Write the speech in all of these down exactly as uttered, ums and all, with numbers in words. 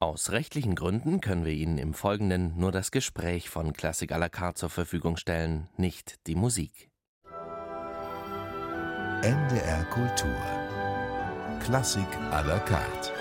Aus rechtlichen Gründen können wir Ihnen im Folgenden nur das Gespräch von Klassik à la carte zur Verfügung stellen, nicht die Musik. N D R Kultur. Klassik à la carte.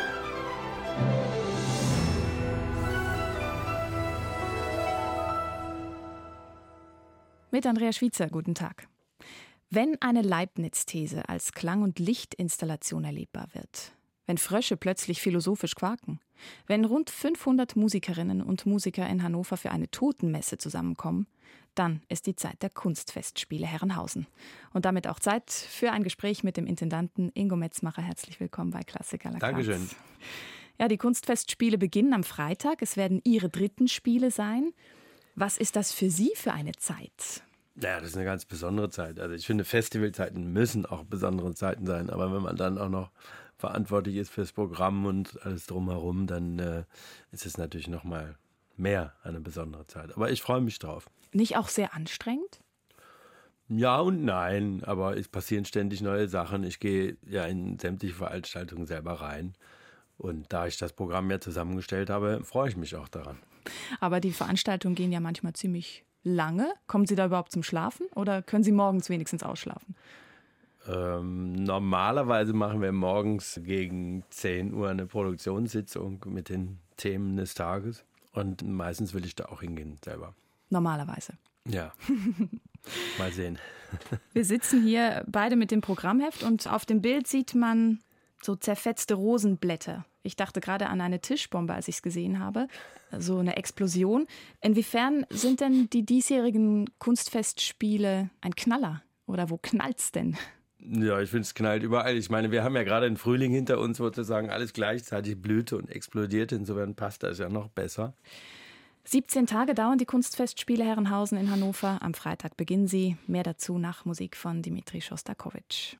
Mit Andrea Schwitzer, guten Tag. Wenn eine Leibniz-These als Klang- und Lichtinstallation erlebbar wird, wenn Frösche plötzlich philosophisch quaken, wenn rund fünfhundert Musikerinnen und Musiker in Hannover für eine Totenmesse zusammenkommen, dann ist die Zeit der Kunstfestspiele Herrenhausen. Und damit auch Zeit für ein Gespräch mit dem Intendanten Ingo Metzmacher. Herzlich willkommen bei Klassik à la carte. Dankeschön. Ja, die Kunstfestspiele beginnen am Freitag. Es werden Ihre dritten Spiele sein. Was ist das für Sie für eine Zeit? Ja, das ist eine ganz besondere Zeit. Also ich finde, Festivalzeiten müssen auch besondere Zeiten sein. Aber wenn man dann auch noch verantwortlich ist fürs Programm und alles drumherum, dann äh, ist es natürlich noch mal mehr eine besondere Zeit. Aber ich freue mich drauf. Nicht auch sehr anstrengend? Ja und nein, aber es passieren ständig neue Sachen. Ich gehe ja in sämtliche Veranstaltungen selber rein. Und da ich das Programm ja zusammengestellt habe, freue ich mich auch daran. Aber die Veranstaltungen gehen ja manchmal ziemlich lange. Kommen Sie da überhaupt zum Schlafen oder können Sie morgens wenigstens ausschlafen? Ähm, normalerweise machen wir morgens gegen zehn Uhr eine Produktionssitzung mit den Themen des Tages. Und meistens will ich da auch hingehen selber. Normalerweise. Ja, mal sehen. Wir sitzen hier beide mit dem Programmheft und auf dem Bild sieht man so zerfetzte Rosenblätter. Ich dachte gerade an eine Tischbombe, als ich es gesehen habe. So eine Explosion. Inwiefern sind denn die diesjährigen Kunstfestspiele ein Knaller? Oder wo knallt's denn? Ja, ich finde, es knallt überall. Ich meine, wir haben ja gerade den Frühling hinter uns, sozusagen alles gleichzeitig blühte und explodierte. Insofern passt das ja noch besser. siebzehn Tage dauern die Kunstfestspiele Herrenhausen in Hannover. Am Freitag beginnen sie. Mehr dazu nach Musik von Dmitri Schostakowitsch.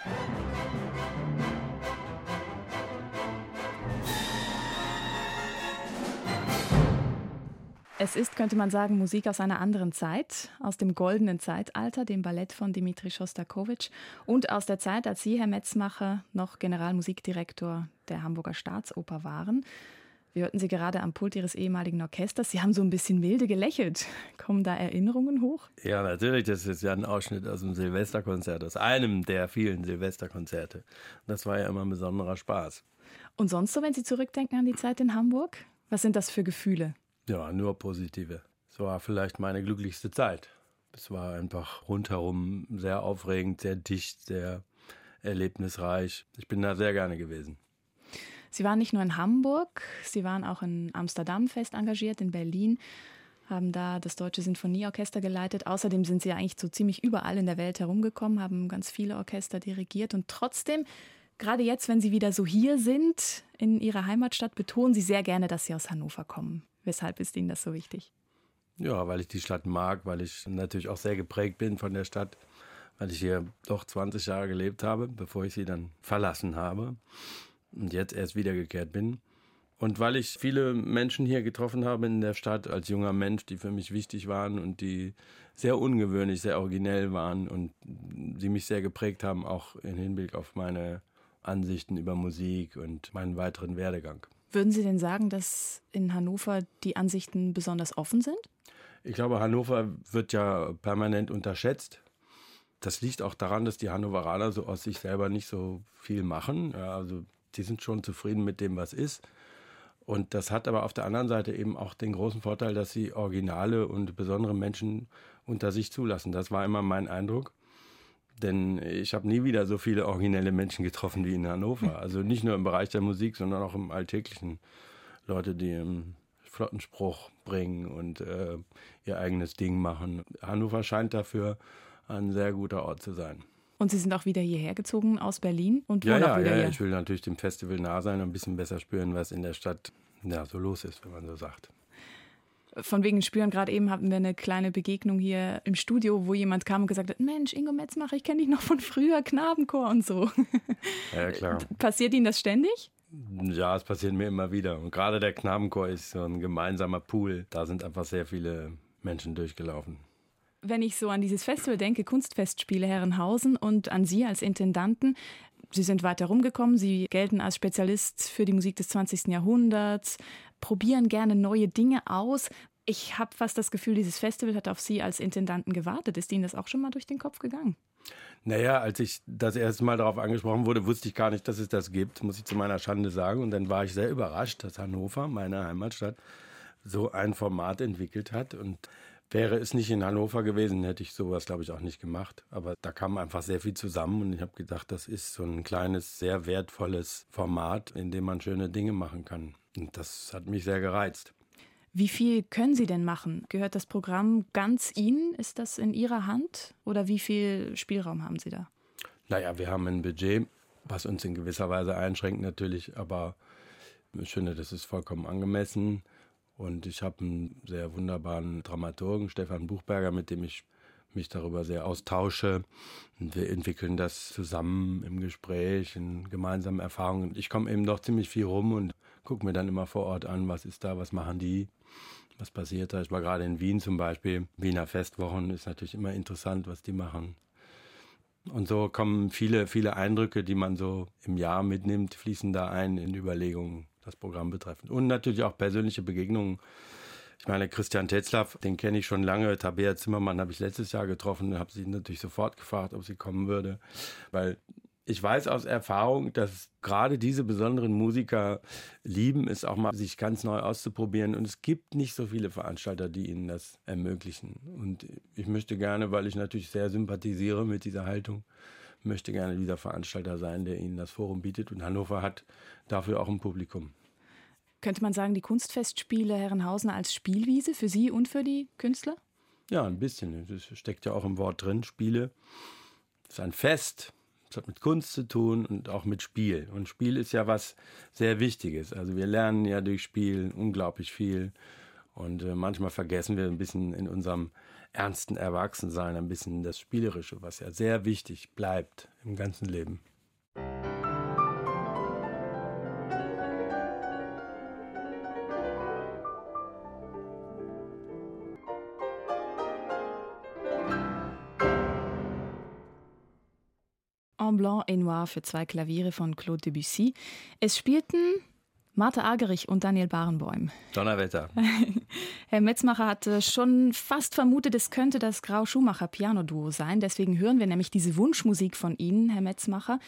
Es ist, könnte man sagen, Musik aus einer anderen Zeit, aus dem goldenen Zeitalter, dem Ballett von Dmitri Schostakowitsch und aus der Zeit, als Sie, Herr Metzmacher, noch Generalmusikdirektor der Hamburger Staatsoper waren. Wir hörten Sie gerade am Pult Ihres ehemaligen Orchesters. Sie haben so ein bisschen milde gelächelt. Kommen da Erinnerungen hoch? Ja, natürlich. Das ist ja ein Ausschnitt aus dem Silvesterkonzert, aus einem der vielen Silvesterkonzerte. Das war ja immer ein besonderer Spaß. Und sonst so, wenn Sie zurückdenken an die Zeit in Hamburg? Was sind das für Gefühle? Ja, nur positive. Es war vielleicht meine glücklichste Zeit. Es war einfach rundherum sehr aufregend, sehr dicht, sehr erlebnisreich. Ich bin da sehr gerne gewesen. Sie waren nicht nur in Hamburg, Sie waren auch in Amsterdam fest engagiert, in Berlin, haben da das Deutsche Sinfonieorchester geleitet. Außerdem sind Sie ja eigentlich so ziemlich überall in der Welt herumgekommen, haben ganz viele Orchester dirigiert. Und trotzdem, gerade jetzt, wenn Sie wieder so hier sind, in Ihrer Heimatstadt, betonen Sie sehr gerne, dass Sie aus Hannover kommen. Weshalb ist Ihnen das so wichtig? Ja, weil ich die Stadt mag, weil ich natürlich auch sehr geprägt bin von der Stadt, weil ich hier doch zwanzig Jahre gelebt habe, bevor ich sie dann verlassen habe und jetzt erst wiedergekehrt bin. Und weil ich viele Menschen hier getroffen habe in der Stadt als junger Mensch, die für mich wichtig waren und die sehr ungewöhnlich, sehr originell waren und sie mich sehr geprägt haben, auch im Hinblick auf meine Ansichten über Musik und meinen weiteren Werdegang. Würden Sie denn sagen, dass in Hannover die Ansichten besonders offen sind? Ich glaube, Hannover wird ja permanent unterschätzt. Das liegt auch daran, dass die Hannoveraner so aus sich selber nicht so viel machen. Ja, also die sind schon zufrieden mit dem, was ist. Und das hat aber auf der anderen Seite eben auch den großen Vorteil, dass sie originale und besondere Menschen unter sich zulassen. Das war immer mein Eindruck. Denn ich habe nie wieder so viele originelle Menschen getroffen wie in Hannover. Also nicht nur im Bereich der Musik, sondern auch im Alltäglichen. Leute, die einen flotten Spruch bringen und äh, ihr eigenes Ding machen. Hannover scheint dafür ein sehr guter Ort zu sein. Und Sie sind auch wieder hierher gezogen aus Berlin und ja, wohnen ja, auch wieder ja, hier? Ich will natürlich dem Festival nah sein und ein bisschen besser spüren, was in der Stadt ja, so los ist, wenn man so sagt. Von wegen Spüren, gerade eben hatten wir eine kleine Begegnung hier im Studio, wo jemand kam und gesagt hat, Mensch, Ingo Metzmacher, ich kenne dich noch von früher, Knabenchor und so. Ja, klar. Passiert Ihnen das ständig? Ja, es passiert mir immer wieder. Und gerade der Knabenchor ist so ein gemeinsamer Pool. Da sind einfach sehr viele Menschen durchgelaufen. Wenn ich so an dieses Festival denke, Kunstfestspiele Herrenhausen und an Sie als Intendanten, Sie sind weiter rumgekommen, Sie gelten als Spezialist für die Musik des zwanzigsten Jahrhunderts, probieren gerne neue Dinge aus. Ich habe fast das Gefühl, dieses Festival hat auf Sie als Intendanten gewartet. Ist Ihnen das auch schon mal durch den Kopf gegangen? Naja, als ich das erste Mal darauf angesprochen wurde, wusste ich gar nicht, dass es das gibt, muss ich zu meiner Schande sagen. Und dann war ich sehr überrascht, dass Hannover, meine Heimatstadt, so ein Format entwickelt hat. Und wäre es nicht in Hannover gewesen, hätte ich sowas, glaube ich, auch nicht gemacht. Aber da kam einfach sehr viel zusammen und ich habe gedacht, das ist so ein kleines, sehr wertvolles Format, in dem man schöne Dinge machen kann. Und das hat mich sehr gereizt. Wie viel können Sie denn machen? Gehört das Programm ganz Ihnen? Ist das in Ihrer Hand? Oder wie viel Spielraum haben Sie da? Naja, wir haben ein Budget, was uns in gewisser Weise einschränkt natürlich, aber ich finde, das ist vollkommen angemessen. Und ich habe einen sehr wunderbaren Dramaturgen, Stefan Buchberger, mit dem ich mich darüber sehr austausche. Und wir entwickeln das zusammen im Gespräch, in gemeinsamen Erfahrungen. Ich komme eben doch ziemlich viel rum und gucke mir dann immer vor Ort an, was ist da, was machen die, was passiert da. Ich war gerade in Wien zum Beispiel. Wiener Festwochen ist natürlich immer interessant, was die machen. Und so kommen viele, viele Eindrücke, die man so im Jahr mitnimmt, fließen da ein in Überlegungen, das Programm betreffend. Und natürlich auch persönliche Begegnungen. Ich meine, Christian Tetzlaff, den kenne ich schon lange. Tabea Zimmermann habe ich letztes Jahr getroffen und habe sie natürlich sofort gefragt, ob sie kommen würde. Weil ich weiß aus Erfahrung, dass gerade diese besonderen Musiker lieben es auch mal, sich ganz neu auszuprobieren. Und es gibt nicht so viele Veranstalter, die ihnen das ermöglichen. Und ich möchte gerne, weil ich natürlich sehr sympathisiere mit dieser Haltung, möchte gerne dieser Veranstalter sein, der ihnen das Forum bietet. Und Hannover hat dafür auch ein Publikum. Könnte man sagen, die Kunstfestspiele Herrenhausen als Spielwiese für Sie und für die Künstler? Ja, ein bisschen. Das steckt ja auch im Wort drin, Spiele. Das ist ein Fest. Das hat mit Kunst zu tun und auch mit Spiel. Und Spiel ist ja was sehr Wichtiges. Also wir lernen ja durch Spiel unglaublich viel. Und äh, manchmal vergessen wir ein bisschen in unserem ernsten Erwachsensein ein bisschen das Spielerische, was ja sehr wichtig bleibt im ganzen Leben. En Blanc et Noir für zwei Klaviere von Claude Debussy. Es spielten Martha Argerich und Daniel Barenboim. Donnerwetter. Herr Metzmacher hatte schon fast vermutet, es könnte das Grau-Schumacher-Piano-Duo sein. Deswegen hören wir nämlich diese Wunschmusik von Ihnen, Herr Metzmacher.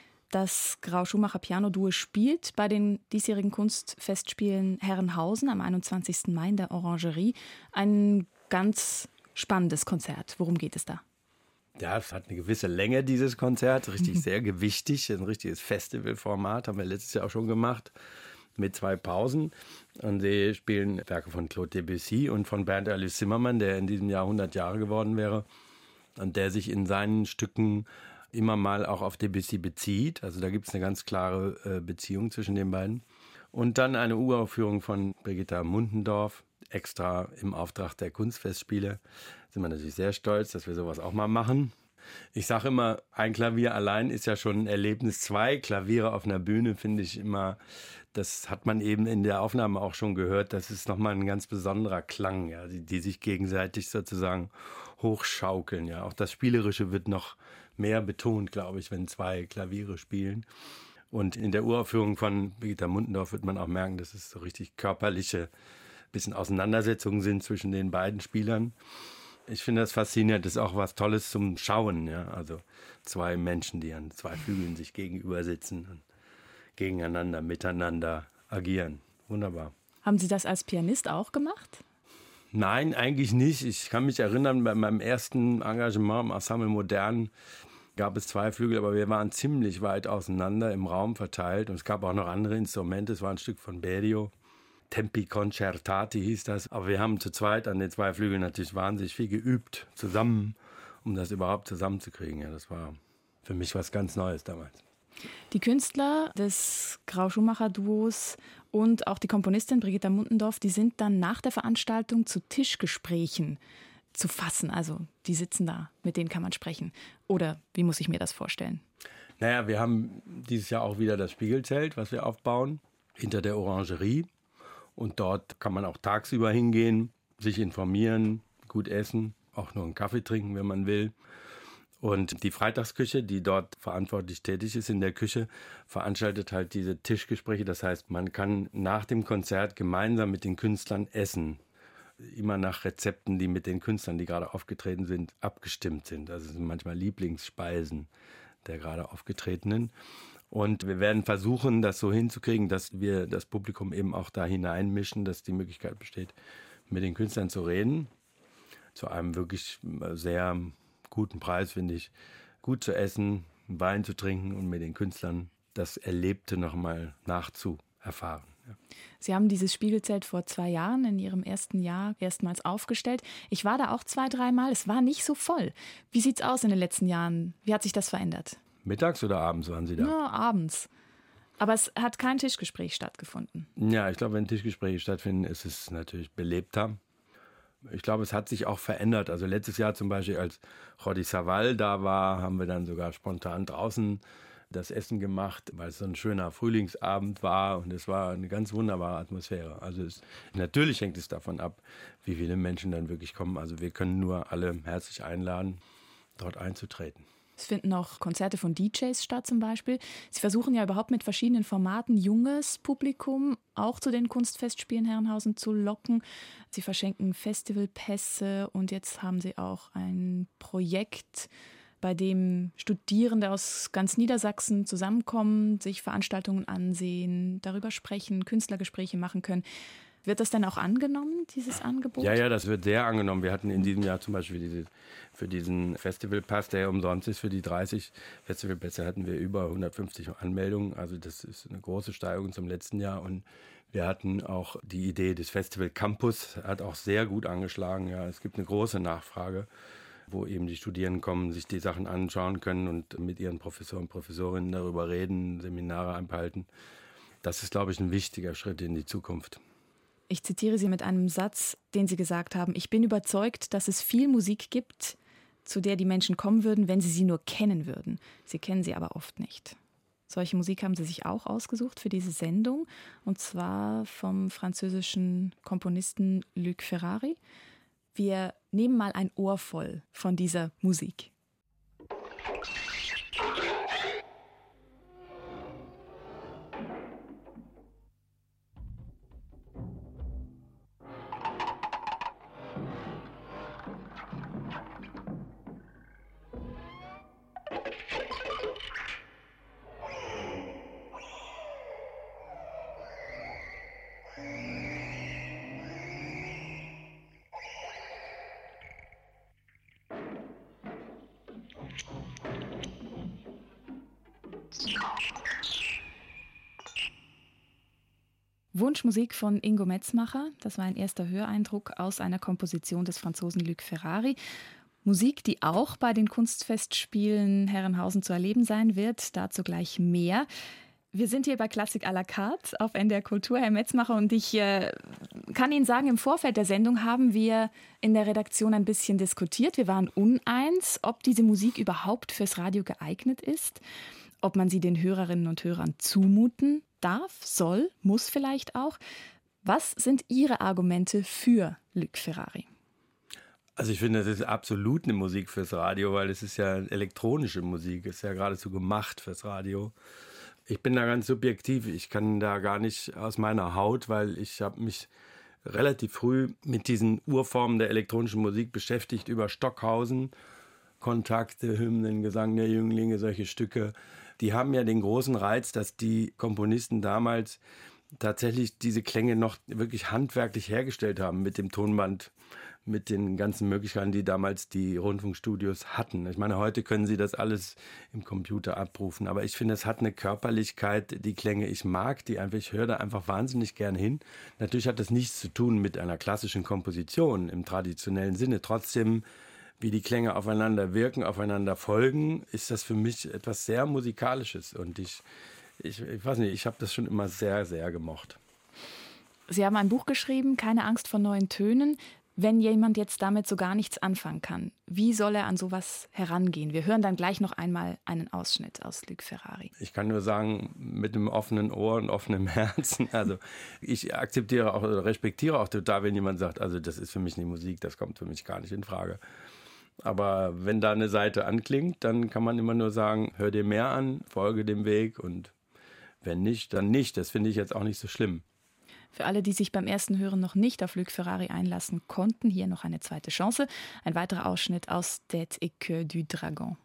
Das Grau-Schumacher-Piano-Duo spielt bei den diesjährigen Kunstfestspielen Herrenhausen am einundzwanzigsten Mai in der Orangerie. Ein ganz spannendes Konzert. Worum geht es da? Ja, es hat eine gewisse Länge, dieses Konzert. Richtig sehr gewichtig. Ein richtiges Festivalformat. Haben wir letztes Jahr auch schon gemacht. Mit zwei Pausen. Und sie spielen Werke von Claude Debussy und von Bernd Erlus Zimmermann, der in diesem Jahr hundert Jahre geworden wäre. Und der sich in seinen Stücken immer mal auch auf Debussy bezieht. Also da gibt es eine ganz klare äh, Beziehung zwischen den beiden. Und dann eine Uraufführung von Brigitta Muntendorf, extra im Auftrag der Kunstfestspiele. Sind wir natürlich sehr stolz, dass wir sowas auch mal machen. Ich sage immer, ein Klavier allein ist ja schon ein Erlebnis. Zwei Klaviere auf einer Bühne finde ich immer, das hat man eben in der Aufnahme auch schon gehört, das ist nochmal ein ganz besonderer Klang, ja, die, die sich gegenseitig sozusagen hochschaukeln. Ja. Auch das Spielerische wird noch mehr betont, glaube ich, wenn zwei Klaviere spielen. Und in der Uraufführung von Brigitta Muntendorf wird man auch merken, dass es so richtig körperliche bisschen Auseinandersetzungen sind zwischen den beiden Spielern. Ich finde das faszinierend, das ist auch was Tolles zum Schauen. Ja? Also zwei Menschen, die an zwei Flügeln sich gegenüber sitzen und gegeneinander, miteinander agieren. Wunderbar. Haben Sie das als Pianist auch gemacht? Nein, eigentlich nicht. Ich kann mich erinnern, bei meinem ersten Engagement im Ensemble Modern gab es zwei Flügel, aber wir waren ziemlich weit auseinander im Raum verteilt. Und es gab auch noch andere Instrumente. Es war ein Stück von Berio. Tempi Concertati hieß das. Aber wir haben zu zweit an den zwei Flügeln natürlich wahnsinnig viel geübt, zusammen, um das überhaupt zusammenzukriegen. Ja, das war für mich was ganz Neues damals. Die Künstler des Grau-Schumacher-Duos und auch die Komponistin Brigitta Muntendorf, die sind dann nach der Veranstaltung zu Tischgesprächen zu fassen. Also die sitzen da, mit denen kann man sprechen. Oder wie muss ich mir das vorstellen? Naja, wir haben dieses Jahr auch wieder das Spiegelzelt, was wir aufbauen, hinter der Orangerie. Und dort kann man auch tagsüber hingehen, sich informieren, gut essen, auch nur einen Kaffee trinken, wenn man will. Und die Freitagsküche, die dort verantwortlich tätig ist in der Küche, veranstaltet halt diese Tischgespräche. Das heißt, man kann nach dem Konzert gemeinsam mit den Künstlern essen. Immer nach Rezepten, die mit den Künstlern, die gerade aufgetreten sind, abgestimmt sind. Das sind manchmal Lieblingsspeisen der gerade Aufgetretenen. Und wir werden versuchen, das so hinzukriegen, dass wir das Publikum eben auch da hineinmischen, dass die Möglichkeit besteht, mit den Künstlern zu reden. Zu einem wirklich sehr guten Preis, finde ich, gut zu essen, Wein zu trinken und mit den Künstlern das Erlebte nochmal nachzuerfahren. Ja. Sie haben dieses Spiegelzelt vor zwei Jahren in Ihrem ersten Jahr erstmals aufgestellt. Ich war da auch zwei, dreimal. Es war nicht so voll. Wie sieht's aus in den letzten Jahren? Wie hat sich das verändert? Mittags oder abends waren Sie da? Ja, abends. Aber es hat kein Tischgespräch stattgefunden. Ja, ich glaube, wenn Tischgespräche stattfinden, ist es natürlich belebter. Ich glaube, es hat sich auch verändert. Also letztes Jahr zum Beispiel, als Jordi Savall da war, haben wir dann sogar spontan draußen das Essen gemacht, weil es so ein schöner Frühlingsabend war und es war eine ganz wunderbare Atmosphäre. Also es, natürlich hängt es davon ab, wie viele Menschen dann wirklich kommen. Also wir können nur alle herzlich einladen, dort einzutreten. Es finden auch Konzerte von D Js statt zum Beispiel. Sie versuchen ja überhaupt mit verschiedenen Formaten junges Publikum auch zu den Kunstfestspielen Herrenhausen zu locken. Sie verschenken Festivalpässe und jetzt haben sie auch ein Projekt, bei dem Studierende aus ganz Niedersachsen zusammenkommen, sich Veranstaltungen ansehen, darüber sprechen, Künstlergespräche machen können. Wird das denn auch angenommen, dieses Angebot? Ja, ja, das wird sehr angenommen. Wir hatten in diesem Jahr zum Beispiel diese, für diesen Festivalpass, der ja umsonst ist, für die dreißig Festivalpässe hatten wir über hundertfünfzig Anmeldungen. Also das ist eine große Steigerung zum letzten Jahr. Und wir hatten auch die Idee des Festival Campus, hat auch sehr gut angeschlagen. Ja, es gibt eine große Nachfrage, wo eben die Studierenden kommen, sich die Sachen anschauen können und mit ihren Professoren und Professorinnen darüber reden, Seminare einhalten. Das ist, glaube ich, ein wichtiger Schritt in die Zukunft. Ich zitiere Sie mit einem Satz, den Sie gesagt haben. Ich bin überzeugt, dass es viel Musik gibt, zu der die Menschen kommen würden, wenn sie sie nur kennen würden. Sie kennen sie aber oft nicht. Solche Musik haben Sie sich auch ausgesucht für diese Sendung, und zwar vom französischen Komponisten Luc Ferrari. Wir nehmen mal ein Ohr voll von dieser Musik. Wunschmusik von Ingo Metzmacher, das war ein erster Höreindruck aus einer Komposition des Franzosen Luc Ferrari. Musik, die auch bei den Kunstfestspielen Herrenhausen zu erleben sein wird, dazu gleich mehr. Wir sind hier bei Klassik à la carte auf N D R Kultur, Herr Metzmacher, und ich äh, kann Ihnen sagen, im Vorfeld der Sendung haben wir in der Redaktion ein bisschen diskutiert. Wir waren uneins, ob diese Musik überhaupt fürs Radio geeignet ist, ob man sie den Hörerinnen und Hörern zumuten darf, soll, muss vielleicht auch. Was sind Ihre Argumente für Luc Ferrari? Also ich finde, das ist absolut eine Musik fürs Radio, weil es ist ja elektronische Musik, ist ja geradezu gemacht fürs Radio. Ich bin da ganz subjektiv, ich kann da gar nicht aus meiner Haut, weil ich habe mich relativ früh mit diesen Urformen der elektronischen Musik beschäftigt, über Stockhausen, Kontakte, Hymnen, Gesang der Jünglinge, solche Stücke. Die haben ja den großen Reiz, dass die Komponisten damals tatsächlich diese Klänge noch wirklich handwerklich hergestellt haben mit dem Tonband, mit den ganzen Möglichkeiten, die damals die Rundfunkstudios hatten. Ich meine, heute können sie das alles im Computer abrufen, aber ich finde, es hat eine Körperlichkeit, die Klänge, ich mag die einfach, ich höre da einfach wahnsinnig gern hin. Natürlich hat das nichts zu tun mit einer klassischen Komposition im traditionellen Sinne. Trotzdem, wie die Klänge aufeinander wirken, aufeinander folgen, ist das für mich etwas sehr Musikalisches. Und ich, ich, ich weiß nicht, ich habe das schon immer sehr, sehr gemocht. Sie haben ein Buch geschrieben, Keine Angst vor neuen Tönen. Wenn jemand jetzt damit so gar nichts anfangen kann, wie soll er an sowas herangehen? Wir hören dann gleich noch einmal einen Ausschnitt aus Luc Ferrari. Ich kann nur sagen, mit einem offenen Ohr und offenem Herzen. Also ich akzeptiere auch, respektiere auch total, wenn jemand sagt, also das ist für mich nicht Musik, das kommt für mich gar nicht in Frage. Aber wenn da eine Seite anklingt, dann kann man immer nur sagen, hör dir mehr an, folge dem Weg und wenn nicht, dann nicht. Das finde ich jetzt auch nicht so schlimm. Für alle, die sich beim ersten Hören noch nicht auf Luc Ferrari einlassen konnten, hier noch eine zweite Chance. Ein weiterer Ausschnitt aus Tête et Queue du Dragon.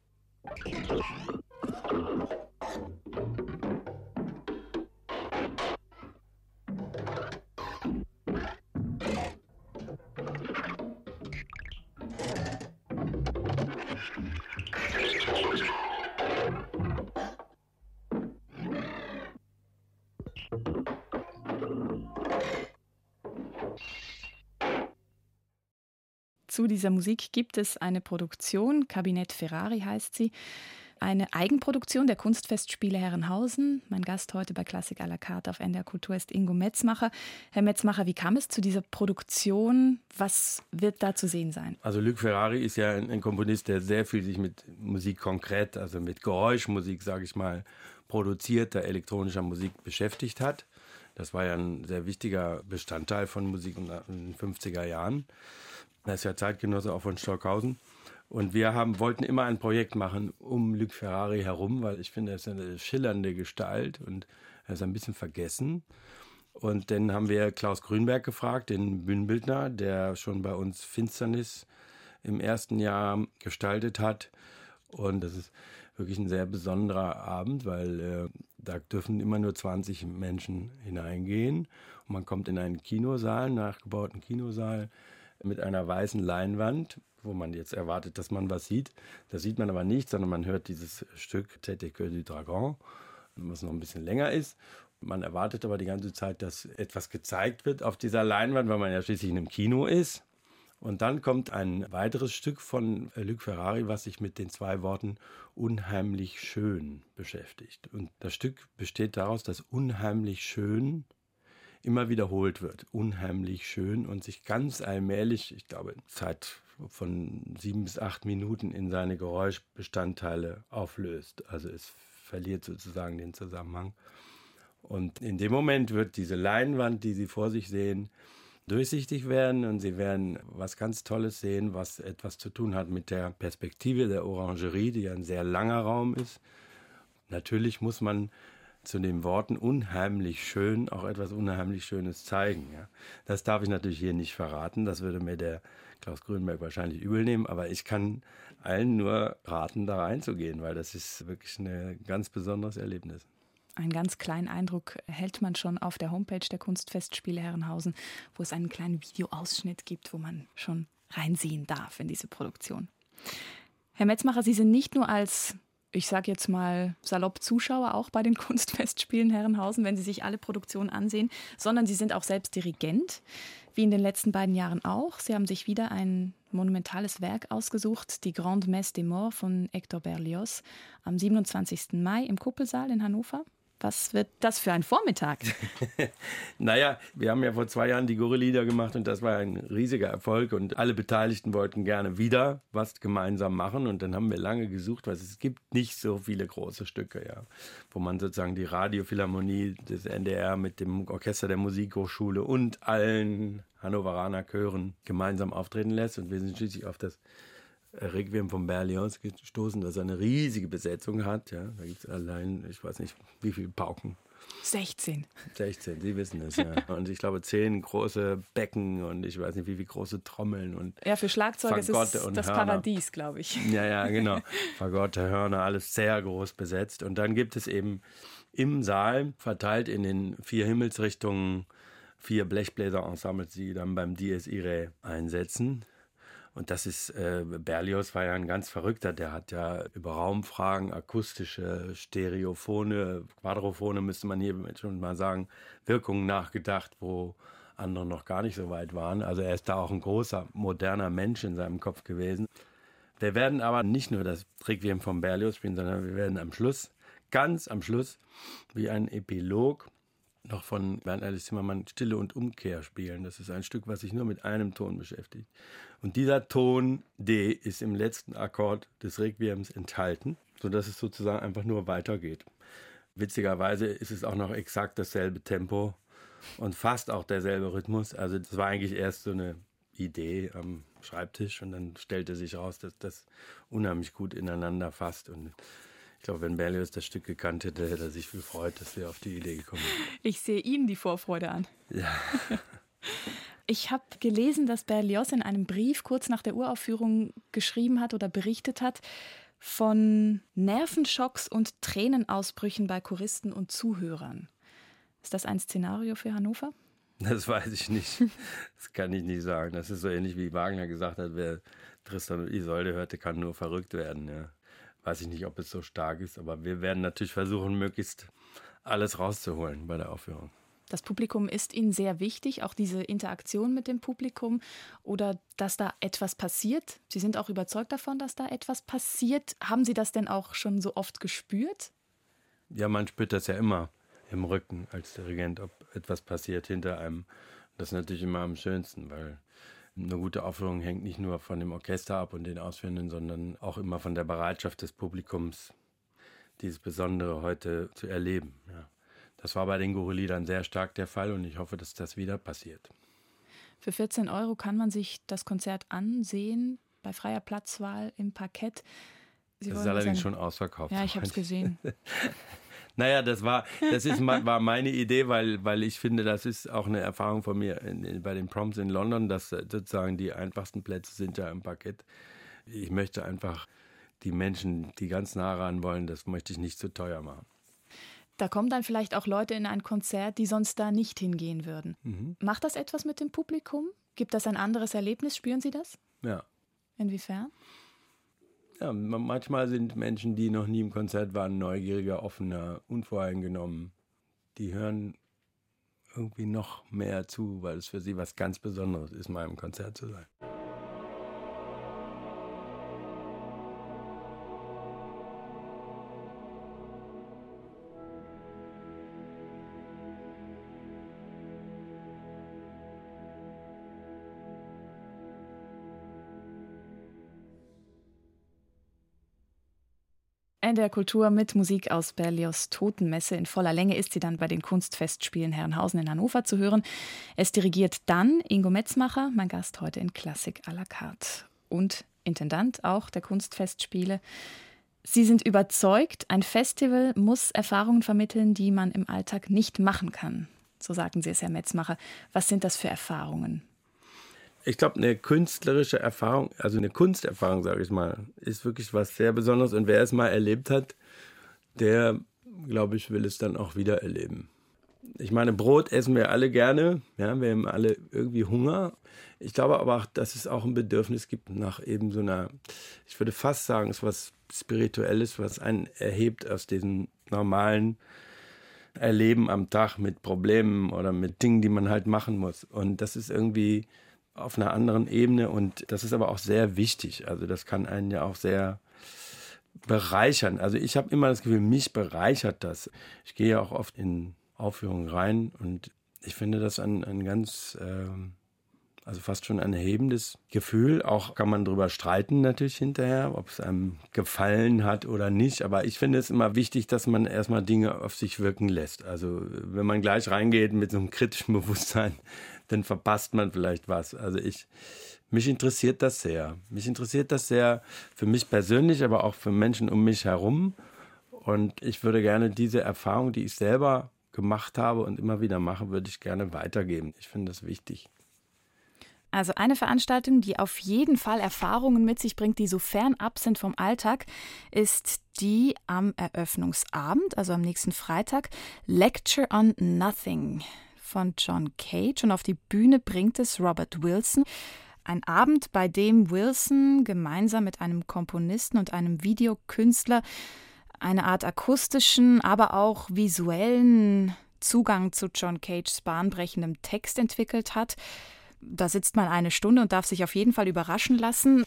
Zu dieser Musik gibt es eine Produktion, Kabinett Ferrari heißt sie, eine Eigenproduktion der Kunstfestspiele Herrenhausen. Mein Gast heute bei Klassik à la carte auf N D R Kultur ist Ingo Metzmacher. Herr Metzmacher, wie kam es zu dieser Produktion? Was wird da zu sehen sein? Also Luc Ferrari ist ja ein, ein Komponist, der sehr viel sich mit Musik konkret, also mit Geräuschmusik, sage ich mal, produzierter elektronischer Musik beschäftigt hat. Das war ja ein sehr wichtiger Bestandteil von Musik in den fünfziger Jahren. Er ist ja Zeitgenosse auch von Stockhausen. Und wir haben, wollten immer ein Projekt machen um Luc Ferrari herum, weil ich finde, er ist eine schillernde Gestalt und er ist ein bisschen vergessen. Und dann haben wir Klaus Grünberg gefragt, den Bühnenbildner, der schon bei uns Finsternis im ersten Jahr gestaltet hat. Und das ist wirklich ein sehr besonderer Abend, weil äh, da dürfen immer nur zwanzig Menschen hineingehen. Und man kommt in einen Kinosaal, einen nachgebauten Kinosaal, mit einer weißen Leinwand, wo man jetzt erwartet, dass man was sieht. Da sieht man aber nichts, sondern man hört dieses Stück Tête et Queue du Dragon, was noch ein bisschen länger ist. Man erwartet aber die ganze Zeit, dass etwas gezeigt wird auf dieser Leinwand, weil man ja schließlich in einem Kino ist. Und dann kommt ein weiteres Stück von Luc Ferrari, was sich mit den zwei Worten unheimlich schön beschäftigt. Und das Stück besteht daraus, dass unheimlich schön immer wiederholt wird, unheimlich schön und sich ganz allmählich, ich glaube, Zeit von sieben bis acht Minuten in seine Geräuschbestandteile auflöst. Also es verliert sozusagen den Zusammenhang. Und in dem Moment wird diese Leinwand, die Sie vor sich sehen, durchsichtig werden und Sie werden was ganz Tolles sehen, was etwas zu tun hat mit der Perspektive der Orangerie, die ein sehr langer Raum ist. Natürlich muss man zu den Worten unheimlich schön auch etwas unheimlich Schönes zeigen. Ja. Das darf ich natürlich hier nicht verraten, das würde mir der Klaus Grünberg wahrscheinlich übel nehmen, aber ich kann allen nur raten, da reinzugehen, weil das ist wirklich ein ganz besonderes Erlebnis. Einen ganz kleinen Eindruck erhält man schon auf der Homepage der Kunstfestspiele Herrenhausen, wo es einen kleinen Videoausschnitt gibt, wo man schon reinsehen darf in diese Produktion. Herr Metzmacher, Sie sind nicht nur als, ich sage jetzt mal salopp, Zuschauer auch bei den Kunstfestspielen Herrenhausen, wenn Sie sich alle Produktionen ansehen, sondern Sie sind auch selbst Dirigent, wie in den letzten beiden Jahren auch. Sie haben sich wieder ein monumentales Werk ausgesucht, die Grande Messe des Morts von Hector Berlioz, am siebenundzwanzigsten Mai im Kuppelsaal in Hannover. Was wird das für ein Vormittag? Naja, wir haben ja vor zwei Jahren die Gorilla gemacht und das war ein riesiger Erfolg und alle Beteiligten wollten gerne wieder was gemeinsam machen und dann haben wir lange gesucht, weil es gibt nicht so viele große Stücke, ja, wo man sozusagen die Radiophilharmonie des N D R mit dem Orchester der Musikhochschule und allen Hannoveraner Chören gemeinsam auftreten lässt und wir sind schließlich auf das Requiem von Berlioz gestoßen, das eine riesige Besetzung hat. Ja, da gibt es allein, ich weiß nicht, wie viele Pauken. sechzehn. sechzehn, Sie wissen es, ja. Und ich glaube, zehn große Becken und ich weiß nicht, wie viele große Trommeln. Und ja, für Schlagzeug ist es das Hörner. Paradies, glaube ich. Ja, ja, genau. Fagotte, Hörner, alles sehr groß besetzt. Und dann gibt es eben im Saal, verteilt in den vier Himmelsrichtungen, vier Blechbläser-Ensembles, die dann beim Dies Irae einsetzen. Und das ist, äh, Berlioz war ja ein ganz Verrückter, der hat ja über Raumfragen, akustische, Stereophone, Quadrophone, müsste man hier schon mal sagen, Wirkungen nachgedacht, wo andere noch gar nicht so weit waren. Also er ist da auch ein großer, moderner Mensch in seinem Kopf gewesen. Wir werden aber nicht nur das Requiem von Berlioz spielen, sondern wir werden am Schluss, ganz am Schluss, wie ein Epilog, noch von Bernd Alice Zimmermann Stille und Umkehr spielen. Das ist ein Stück, was sich nur mit einem Ton beschäftigt. Und dieser Ton D ist im letzten Akkord des Requiems enthalten, sodass es sozusagen einfach nur weitergeht. Witzigerweise ist es auch noch exakt dasselbe Tempo und fast auch derselbe Rhythmus. Also das war eigentlich erst so eine Idee am Schreibtisch und dann stellte sich raus, dass das unheimlich gut ineinander fasst. Und ich glaube, wenn Berlioz das Stück gekannt hätte, hätte er sich gefreut, dass wir auf die Idee gekommen sind. Ich sehe Ihnen die Vorfreude an. Ja. Ich habe gelesen, dass Berlioz in einem Brief kurz nach der Uraufführung geschrieben hat oder berichtet hat von Nervenschocks und Tränenausbrüchen bei Choristen und Zuhörern. Ist das ein Szenario für Hannover? Das weiß ich nicht. Das kann ich nicht sagen. Das ist so ähnlich wie Wagner gesagt hat, wer Tristan und Isolde hörte, kann nur verrückt werden. Ja. Weiß ich nicht, ob es so stark ist, aber wir werden natürlich versuchen, möglichst alles rauszuholen bei der Aufführung. Das Publikum ist Ihnen sehr wichtig, auch diese Interaktion mit dem Publikum oder dass da etwas passiert. Sie sind auch überzeugt davon, dass da etwas passiert. Haben Sie das denn auch schon so oft gespürt? Ja, man spürt das ja immer im Rücken als Dirigent, ob etwas passiert hinter einem. Das ist natürlich immer am schönsten, weil eine gute Aufführung hängt nicht nur von dem Orchester ab und den Ausführenden, sondern auch immer von der Bereitschaft des Publikums, dieses Besondere heute zu erleben. Ja. Das war bei den Guru-Liedern sehr stark der Fall und ich hoffe, dass das wieder passiert. Für vierzehn Euro kann man sich das Konzert ansehen, bei freier Platzwahl im Parkett. Sie das ist allerdings schon ausverkauft. Ja, ich habe es gesehen. Naja, das war, das ist, war meine Idee, weil, weil ich finde, das ist auch eine Erfahrung von mir in, in, bei den Proms in London, dass sozusagen die einfachsten Plätze sind ja im Parkett. Ich möchte einfach die Menschen, die ganz nah ran wollen, das möchte ich nicht zu teuer machen. Da kommen dann vielleicht auch Leute in ein Konzert, die sonst da nicht hingehen würden. Mhm. Macht das etwas mit dem Publikum? Gibt das ein anderes Erlebnis? Spüren Sie das? Ja. Inwiefern? Ja, manchmal sind Menschen, die noch nie im Konzert waren, neugieriger, offener, unvoreingenommen. Die hören irgendwie noch mehr zu, weil es für sie was ganz Besonderes ist, mal im Konzert zu sein. In der Kultur mit Musik aus Berlioz' Totenmesse. In voller Länge ist sie dann bei den Kunstfestspielen Herrenhausen in Hannover zu hören. Es dirigiert dann Ingo Metzmacher, mein Gast heute in Klassik à la carte. Und Intendant auch der Kunstfestspiele. Sie sind überzeugt, ein Festival muss Erfahrungen vermitteln, die man im Alltag nicht machen kann. So sagten Sie es, Herr Metzmacher. Was sind das für Erfahrungen? Ich glaube, eine künstlerische Erfahrung, also eine Kunsterfahrung, sage ich mal, ist wirklich was sehr Besonderes. Und wer es mal erlebt hat, der, glaube ich, will es dann auch wieder erleben. Ich meine, Brot essen wir alle gerne, ja, wir haben alle irgendwie Hunger. Ich glaube aber auch, dass es auch ein Bedürfnis gibt nach eben so einer, ich würde fast sagen, es ist was Spirituelles, was einen erhebt aus diesem normalen Erleben am Tag mit Problemen oder mit Dingen, die man halt machen muss. Und das ist irgendwie auf einer anderen Ebene und das ist aber auch sehr wichtig. Also das kann einen ja auch sehr bereichern. Also ich habe immer das Gefühl, mich bereichert das. Ich gehe ja auch oft in Aufführungen rein und ich finde das ein, ein ganz, äh, also fast schon ein erhebendes Gefühl. Auch kann man darüber streiten natürlich hinterher, ob es einem gefallen hat oder nicht. Aber ich finde es immer wichtig, dass man erstmal Dinge auf sich wirken lässt. Also wenn man gleich reingeht mit so einem kritischen Bewusstsein, dann verpasst man vielleicht was. Also ich, mich interessiert das sehr. Mich interessiert das sehr für mich persönlich, aber auch für Menschen um mich herum. Und ich würde gerne diese Erfahrung, die ich selber gemacht habe und immer wieder mache, würde ich gerne weitergeben. Ich finde das wichtig. Also eine Veranstaltung, die auf jeden Fall Erfahrungen mit sich bringt, die so fernab sind vom Alltag, ist die am Eröffnungsabend, also am nächsten Freitag, Lecture on Nothing von John Cage. Und auf die Bühne bringt es Robert Wilson. Ein Abend, bei dem Wilson gemeinsam mit einem Komponisten und einem Videokünstler eine Art akustischen, aber auch visuellen Zugang zu John Cages bahnbrechendem Text entwickelt hat. Da sitzt man eine Stunde und darf sich auf jeden Fall überraschen lassen.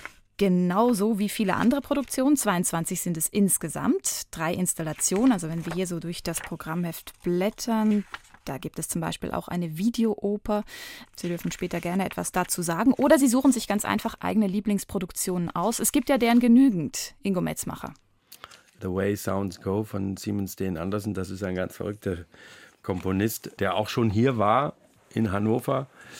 Genauso wie viele andere Produktionen. zweiundzwanzig sind es insgesamt. Drei Installationen. Also wenn wir hier so durch das Programmheft blättern, da gibt es zum Beispiel auch eine Videooper. Sie dürfen später gerne etwas dazu sagen. Oder Sie suchen sich ganz einfach eigene Lieblingsproduktionen aus. Es gibt ja deren genügend. Ingo Metzmacher. The Way Sounds Go von Simon Steen Andersen. Das ist ein ganz verrückter Komponist, der auch schon hier war in Hannover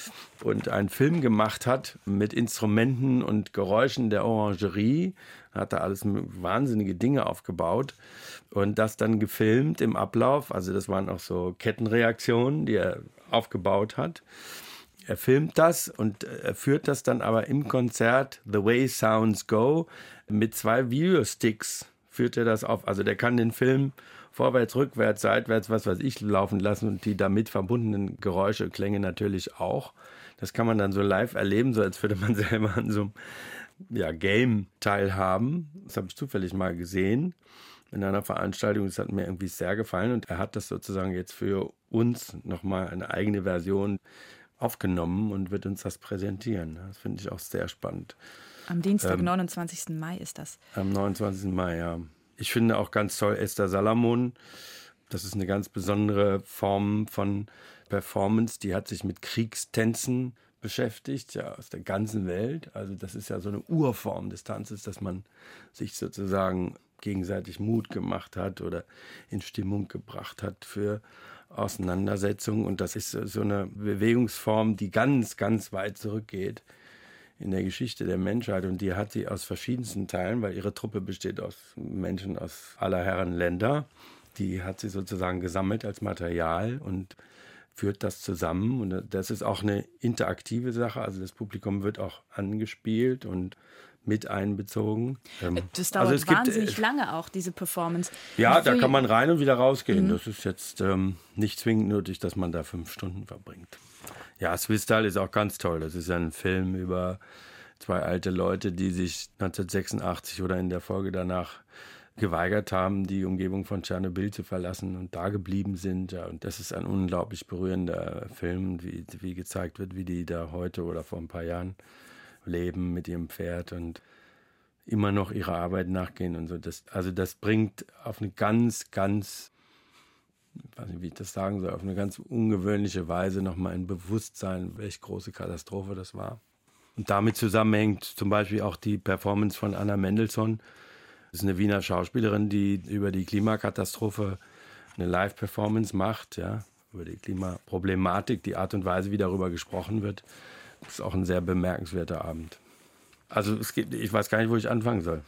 und einen Film gemacht hat mit Instrumenten und Geräuschen der Orangerie. Er hat da alles wahnsinnige Dinge aufgebaut und das dann gefilmt im Ablauf. Also das waren auch so Kettenreaktionen, die er aufgebaut hat. Er filmt das und er führt das dann aber im Konzert The Way Sounds Go mit zwei Videosticks führt er das auf. Also der kann den Film vorwärts, rückwärts, seitwärts, was weiß ich, laufen lassen und die damit verbundenen Geräusche, Klänge natürlich auch. Das kann man dann so live erleben, so als würde man selber an so einem ja, Game teilhaben. Das habe ich zufällig mal gesehen in einer Veranstaltung. Das hat mir irgendwie sehr gefallen und er hat das sozusagen jetzt für uns nochmal eine eigene Version aufgenommen und wird uns das präsentieren. Das finde ich auch sehr spannend. Am Dienstag, ähm, neunundzwanzigsten Mai ist das. Am neunundzwanzigsten Mai, ja. Ich finde auch ganz toll Esther Salamon. Das ist eine ganz besondere Form von Performance. Die hat sich mit Kriegstänzen beschäftigt, ja, aus der ganzen Welt. Also das ist ja so eine Urform des Tanzes, dass man sich sozusagen gegenseitig Mut gemacht hat oder in Stimmung gebracht hat für Auseinandersetzungen. Und das ist so eine Bewegungsform, die ganz, ganz weit zurückgeht in der Geschichte der Menschheit. Und die hat sie aus verschiedensten Teilen, weil ihre Truppe besteht aus Menschen aus aller Herren Länder. Die hat sie sozusagen gesammelt als Material und führt das zusammen. Und das ist auch eine interaktive Sache. Also das Publikum wird auch angespielt und mit einbezogen. Das dauert also es gibt, wahnsinnig lange auch, diese Performance. Ja, und da kann man rein und wieder rausgehen. Mhm. Das ist jetzt ähm, nicht zwingend nötig, dass man da fünf Stunden verbringt. Ja, Swiss Style ist auch ganz toll. Das ist ein Film über zwei alte Leute, die sich neunzehnhundertsechsundachtzig oder in der Folge danach geweigert haben, die Umgebung von Tschernobyl zu verlassen und da geblieben sind. Ja, und das ist ein unglaublich berührender Film, wie, wie gezeigt wird, wie die da heute oder vor ein paar Jahren leben mit ihrem Pferd und immer noch ihrer Arbeit nachgehen und so. Das, also das bringt auf eine ganz, ganz, ich weiß nicht, wie ich das sagen soll, auf eine ganz ungewöhnliche Weise nochmal ein Bewusstsein, welche große Katastrophe das war. Und damit zusammenhängt zum Beispiel auch die Performance von Anna Mendelssohn. Das ist eine Wiener Schauspielerin, die über die Klimakatastrophe eine Live-Performance macht, ja, über die Klimaproblematik, die Art und Weise, wie darüber gesprochen wird. Das ist auch ein sehr bemerkenswerter Abend. Also es gibt, ich weiß gar nicht, wo ich anfangen soll.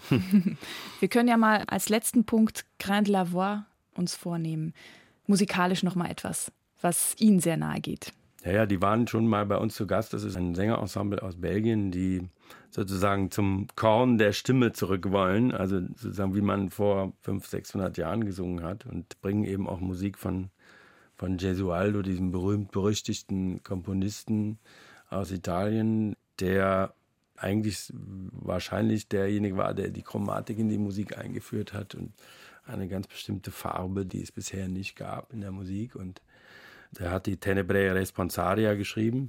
Wir können ja mal als letzten Punkt Grain de la Voix uns vornehmen. Musikalisch noch mal etwas, was Ihnen sehr nahe geht. Ja, ja, die waren schon mal bei uns zu Gast. Das ist ein Sängerensemble aus Belgien, die sozusagen zum Korn der Stimme zurück wollen. Also sozusagen, wie man vor fünfhundert, sechshundert Jahren gesungen hat. Und bringen eben auch Musik von, von Gesualdo, diesem berühmt-berüchtigten Komponisten aus Italien, der eigentlich wahrscheinlich derjenige war, der die Chromatik in die Musik eingeführt hat und eine ganz bestimmte Farbe, die es bisher nicht gab in der Musik. Und der hat die Tenebrae Responsaria geschrieben.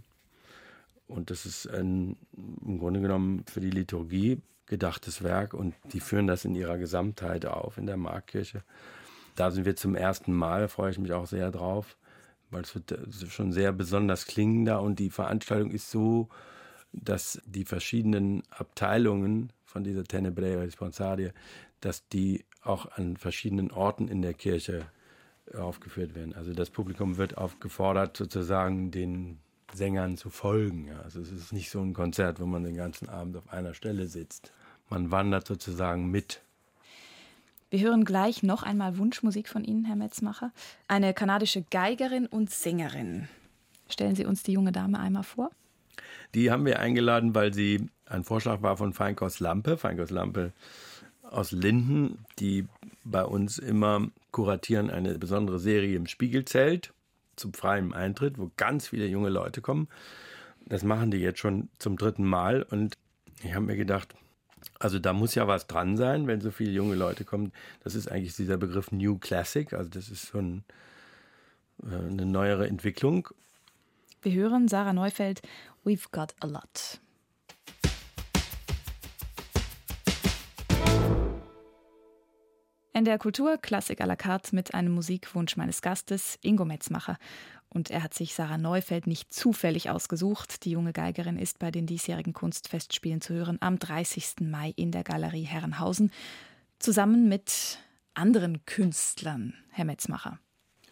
Und das ist ein, im Grunde genommen für die Liturgie gedachtes Werk. Und die führen das in ihrer Gesamtheit auf in der Markkirche. Da sind wir zum ersten Mal, da freue ich mich auch sehr drauf, weil es wird schon sehr besonders klingen da. Und die Veranstaltung ist so, dass die verschiedenen Abteilungen von dieser Tenebrae Responsaria, dass die auch an verschiedenen Orten in der Kirche aufgeführt werden. Also das Publikum wird aufgefordert, sozusagen den Sängern zu folgen. Ja. Also es ist nicht so ein Konzert, wo man den ganzen Abend auf einer Stelle sitzt. Man wandert sozusagen mit. Wir hören gleich noch einmal Wunschmusik von Ihnen, Herr Metzmacher. Eine kanadische Geigerin und Sängerin. Stellen Sie uns die junge Dame einmal vor. Die haben wir eingeladen, weil sie ein Vorschlag war von Feinkos Lampe. Feinkos Lampe aus Linden, die bei uns immer kuratieren eine besondere Serie im Spiegelzelt zum freien Eintritt, wo ganz viele junge Leute kommen. Das machen die jetzt schon zum dritten Mal und ich habe mir gedacht, also da muss ja was dran sein, wenn so viele junge Leute kommen. Das ist eigentlich dieser Begriff New Classic, also das ist schon eine neuere Entwicklung. Wir hören Sarah Neufeld, We've Got a Lot. N D R Kultur, Klassik à la carte mit einem Musikwunsch meines Gastes, Ingo Metzmacher. Und er hat sich Sarah Neufeld nicht zufällig ausgesucht. Die junge Geigerin ist bei den diesjährigen Kunstfestspielen zu hören am dreißigsten Mai in der Galerie Herrenhausen. Zusammen mit anderen Künstlern, Herr Metzmacher.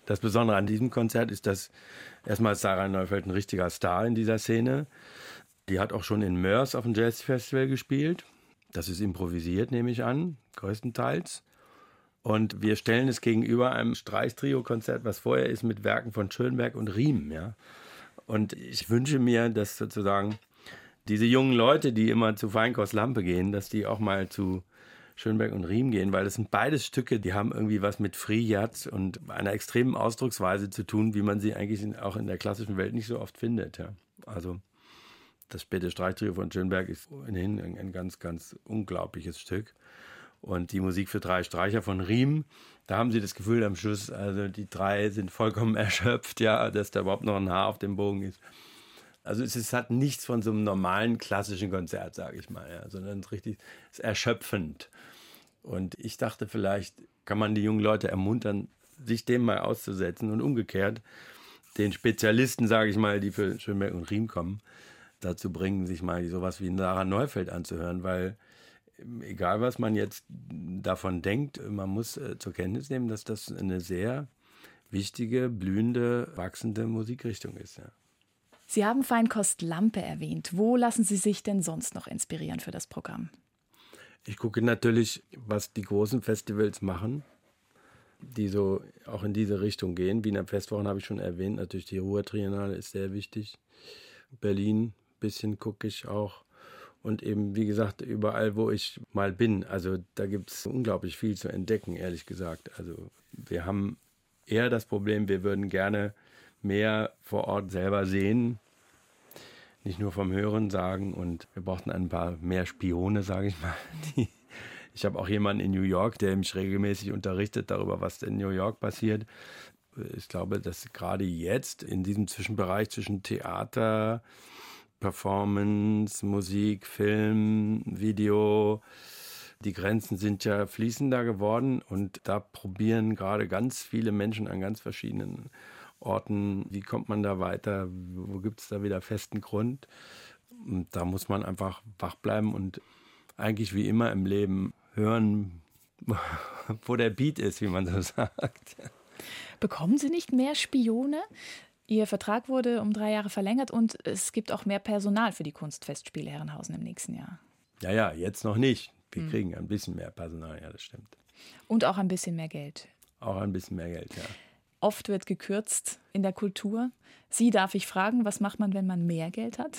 Das Besondere an diesem Konzert ist, dass erstmal ist Sarah Neufeld ein richtiger Star in dieser Szene. Die hat auch schon in Mörs auf dem Jazzfestival gespielt. Das ist improvisiert, nehme ich an, größtenteils. Und wir stellen es gegenüber einem Streichtrio-Konzert, was vorher ist, mit Werken von Schönberg und Riem. Ja? Und ich wünsche mir, dass sozusagen diese jungen Leute, die immer zu Feinkost Lampe gehen, dass die auch mal zu Schönberg und Riem gehen, weil das sind beides Stücke, die haben irgendwie was mit Free-Jazz und einer extremen Ausdrucksweise zu tun, wie man sie eigentlich in, auch in der klassischen Welt nicht so oft findet. Ja. Also das späte Streichtrio von Schönberg ist ohnehin ein, ein ganz, ganz unglaubliches Stück. Und die Musik für drei Streicher von Riem, da haben sie das Gefühl am Schluss, also die drei sind vollkommen erschöpft, ja, dass da überhaupt noch ein Haar auf dem Bogen ist. Also es, es hat nichts von so einem normalen klassischen Konzert, sage ich mal, ja, sondern es ist richtig es ist erschöpfend. Und ich dachte, vielleicht kann man die jungen Leute ermuntern, sich dem mal auszusetzen und umgekehrt den Spezialisten, sage ich mal, die für Schönberg und Riem kommen, dazu bringen, sich mal sowas wie Sarah Neufeld anzuhören, weil egal, was man jetzt davon denkt, man muss äh, zur Kenntnis nehmen, dass das eine sehr wichtige, blühende, wachsende Musikrichtung ist. Ja. Sie haben Feinkost Lampe erwähnt. Wo lassen Sie sich denn sonst noch inspirieren für das Programm? Ich gucke natürlich, was die großen Festivals machen, die so auch in diese Richtung gehen. Wiener Festwochen habe ich schon erwähnt, natürlich die Ruhr Triennale ist sehr wichtig. Berlin, ein bisschen gucke ich auch. Und eben, wie gesagt, überall, wo ich mal bin. Also da gibt es unglaublich viel zu entdecken, ehrlich gesagt. Also wir haben eher das Problem, wir würden gerne mehr vor Ort selber sehen. Nicht nur vom Hören sagen. Und wir brauchten ein paar mehr Spione, sage ich mal. Die, ich habe auch jemanden in New York, der mich regelmäßig unterrichtet darüber, was in New York passiert. Ich glaube, dass gerade jetzt in diesem Zwischenbereich zwischen Theater, Performance, Musik, Film, Video. Die Grenzen sind ja fließender geworden und da probieren gerade ganz viele Menschen an ganz verschiedenen Orten, wie kommt man da weiter, wo gibt es da wieder festen Grund. Und da muss man einfach wach bleiben und eigentlich wie immer im Leben hören, wo der Beat ist, wie man so sagt. Bekommen Sie nicht mehr Spione? Ihr Vertrag wurde um drei Jahre verlängert und es gibt auch mehr Personal für die Kunstfestspiele Herrenhausen im nächsten Jahr. Ja, ja, jetzt noch nicht. Wir hm. kriegen ein bisschen mehr Personal, ja, das stimmt. Und auch ein bisschen mehr Geld. Auch ein bisschen mehr Geld, ja. Oft wird gekürzt in der Kultur. Sie darf ich fragen, was macht man, wenn man mehr Geld hat?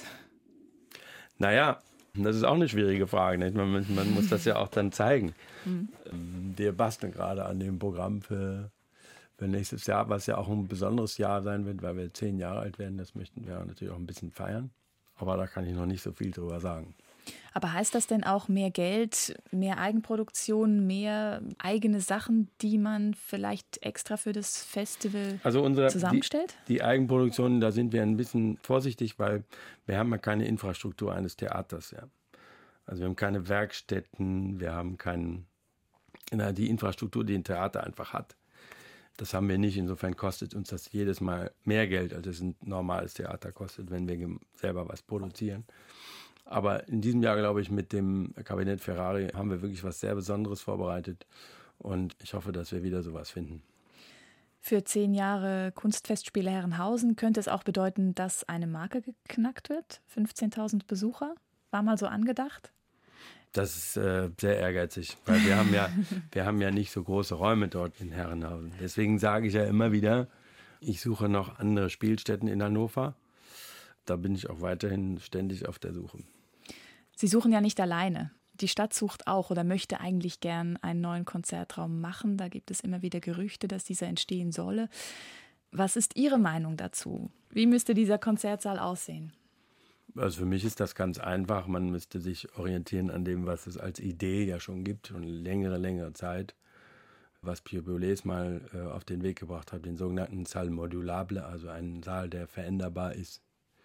Naja, das ist auch eine schwierige Frage. Nicht? Man, man muss das ja auch dann zeigen. Hm. Wir basteln gerade an dem Programm für... für nächstes Jahr, was ja auch ein besonderes Jahr sein wird, weil wir zehn Jahre alt werden. Das möchten wir natürlich auch ein bisschen feiern. Aber da kann ich noch nicht so viel drüber sagen. Aber heißt das denn auch mehr Geld, mehr Eigenproduktion, mehr eigene Sachen, die man vielleicht extra für das Festival also unsere, zusammenstellt? Die, die Eigenproduktion, da sind wir ein bisschen vorsichtig, weil wir haben ja keine Infrastruktur eines Theaters. Ja. Also wir haben keine Werkstätten, wir haben keinen, die Infrastruktur, die ein Theater einfach hat. Das haben wir nicht. Insofern kostet uns das jedes Mal mehr Geld, als es ein normales Theater kostet, wenn wir selber was produzieren. Aber in diesem Jahr, glaube ich, mit dem Kabinett Ferrari haben wir wirklich was sehr Besonderes vorbereitet. Und ich hoffe, dass wir wieder sowas finden. Für zehn Jahre Kunstfestspiele Herrenhausen könnte es auch bedeuten, dass eine Marke geknackt wird. fünfzehntausend Besucher. War mal so angedacht? Das ist äh, sehr ehrgeizig, weil wir haben ja, wir haben ja nicht so große Räume dort in Herrenhausen. Deswegen sage ich ja immer wieder, ich suche noch andere Spielstätten in Hannover. Da bin ich auch weiterhin ständig auf der Suche. Sie suchen ja nicht alleine. Die Stadt sucht auch oder möchte eigentlich gern einen neuen Konzertraum machen. Da gibt es immer wieder Gerüchte, dass dieser entstehen solle. Was ist Ihre Meinung dazu? Wie müsste dieser Konzertsaal aussehen? Also für mich ist das ganz einfach. Man müsste sich orientieren an dem, was es als Idee ja schon gibt, schon längere, längere Zeit. Was Pierre Boulez mal äh, auf den Weg gebracht hat, den sogenannten Salle modulable, also einen Saal, der veränderbar ist,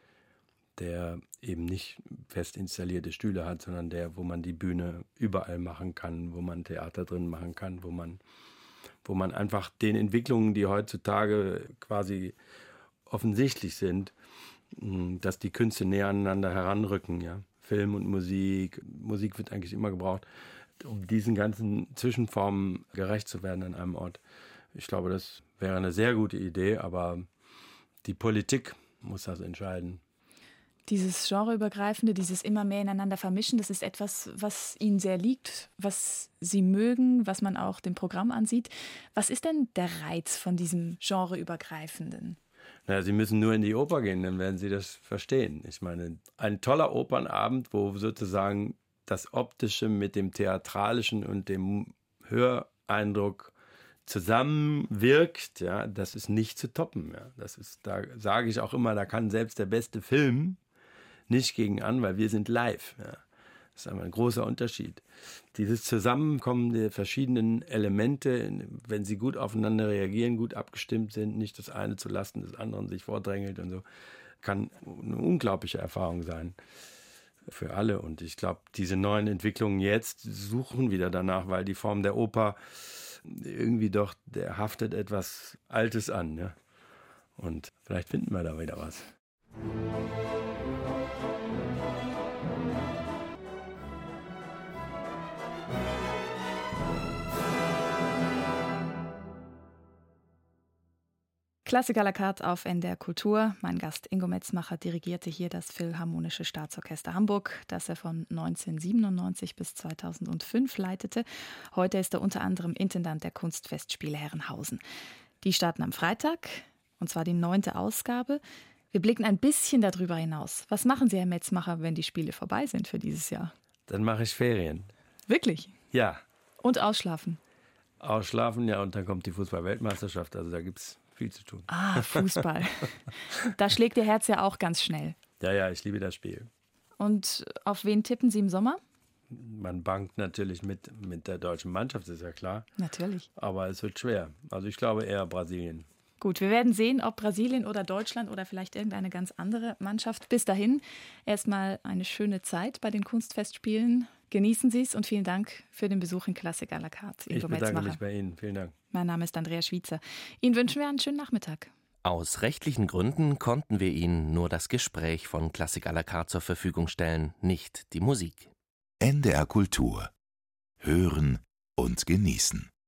der eben nicht fest installierte Stühle hat, sondern der, wo man die Bühne überall machen kann, wo man Theater drin machen kann, wo man, wo man einfach den Entwicklungen, die heutzutage quasi offensichtlich sind, dass die Künste näher aneinander heranrücken, ja. Film und Musik, Musik wird eigentlich immer gebraucht, um diesen ganzen Zwischenformen gerecht zu werden an einem Ort. Ich glaube, das wäre eine sehr gute Idee, aber die Politik muss das entscheiden. Dieses genreübergreifende, dieses immer mehr ineinander vermischen, das ist etwas, was Ihnen sehr liegt, was Sie mögen, was man auch dem Programm ansieht. Was ist denn der Reiz von diesem genreübergreifenden? Naja, Sie müssen nur in die Oper gehen, dann werden Sie das verstehen. Ich meine, ein toller Opernabend, wo sozusagen das Optische mit dem Theatralischen und dem Höreindruck zusammenwirkt, ja, das ist nicht zu toppen. Ja. Das ist, da sage ich auch immer, da kann selbst der beste Film nicht gegen an, weil wir sind live. Ja. Das ist einfach ein großer Unterschied. Dieses Zusammenkommen der verschiedenen Elemente, wenn sie gut aufeinander reagieren, gut abgestimmt sind, nicht das eine zulasten des anderen sich vordrängelt und so, kann eine unglaubliche Erfahrung sein für alle. Und ich glaube, diese neuen Entwicklungen jetzt suchen wieder danach, weil die Form der Oper irgendwie doch, der haftet etwas Altes an. Ja? Und vielleicht finden wir da wieder was. Klassik à la carte auf N D R Kultur. Mein Gast Ingo Metzmacher dirigierte hier das Philharmonische Staatsorchester Hamburg, das er von neunzehnhundertsiebenundneunzig bis zweitausendfünf leitete. Heute ist er unter anderem Intendant der Kunstfestspiele Herrenhausen. Die starten am Freitag, und zwar die neunte Ausgabe. Wir blicken ein bisschen darüber hinaus. Was machen Sie, Herr Metzmacher, wenn die Spiele vorbei sind für dieses Jahr? Dann mache ich Ferien. Wirklich? Ja. Und ausschlafen? Ausschlafen, ja, und dann kommt die Fußball-Weltmeisterschaft. Also da gibt es viel zu tun. Ah, Fußball. Da schlägt Ihr Herz ja auch ganz schnell. Ja, ja, ich liebe das Spiel. Und auf wen tippen Sie im Sommer? Man bangt natürlich mit, mit der deutschen Mannschaft, ist ja klar. Natürlich. Aber es wird schwer. Also ich glaube eher Brasilien. Gut, wir werden sehen, ob Brasilien oder Deutschland oder vielleicht irgendeine ganz andere Mannschaft. Bis dahin erstmal eine schöne Zeit bei den Kunstfestspielen. Genießen Sie es und vielen Dank für den Besuch in Klassik à la carte. Ingo ich bedanke Metzmacher. mich bei Ihnen. Vielen Dank. Mein Name ist Andrea Schwiezer. Ihnen wünschen wir einen schönen Nachmittag. Aus rechtlichen Gründen konnten wir Ihnen nur das Gespräch von Klassik à la carte zur Verfügung stellen, nicht die Musik. N D R Kultur. Hören und genießen.